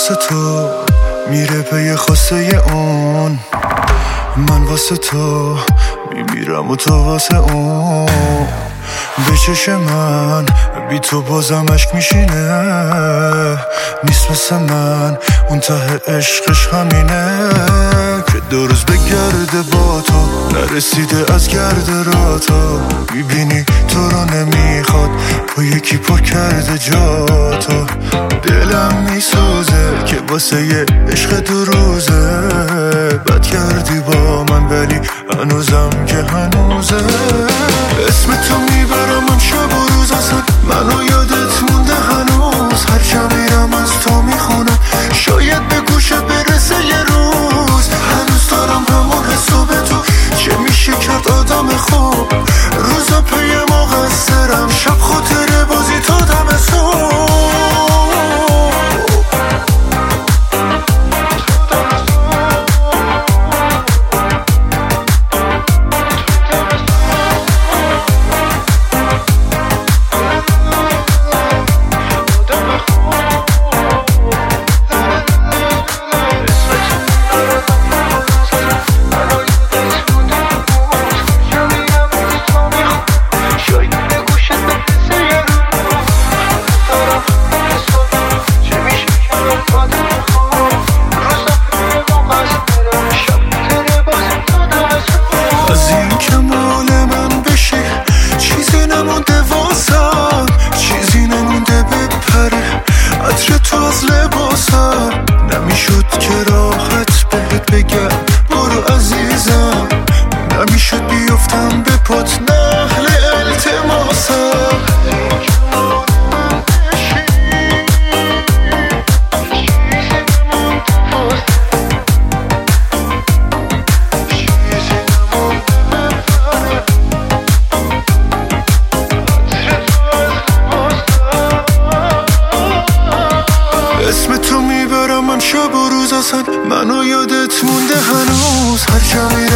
واسه تو میره پی خواسته اون، من واسه تو میمیرم و تو واسه اون. به چش من بی تو بازم عشق میشینه، نیست مثل من اون ته عشقش همینه که دو روز بگرده با تو نرسیده از گرد را تو. میبینی تو رو نمیخواد با یکی پر کرده جا تو. دلم میسوزه که واسه یه عشق دو روزه بد کردی با من ولی هنوزم که هنوزه. اسم تو میبرم من شب و روز، اصلا منو یادت مونده هنوز. هر جا میرم از تو میخونم، شاید به گوشت برسه یه روز. هنوز دارم همون حسو به تو، چه میشه کرد آدم خوب. روزا پی مقصرم، شب خاطره بازی تا دم صبح. از این که مال من بشی چیزی نمونده واسم، چیزی نمونده بپره عطر تو از لباسم. نمیشد که راحت بهت بگم برو عزیزم، نمیشد بیفتم به پات نهل التماسم. اسم تو میبرم من شب و روز، اصلا منو یادت مونده هنوز. هر جا